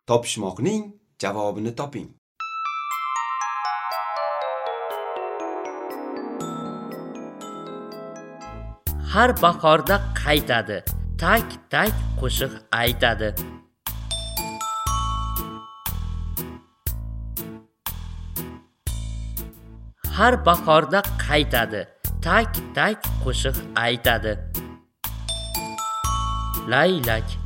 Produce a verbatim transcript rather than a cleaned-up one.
Topishmoqning javobini toping. Har bahorda qaytadi, tak-tak qo'shiq aytadi. Har bahorda qaytadi, tak-tak qo'shiq aytadi. Laylak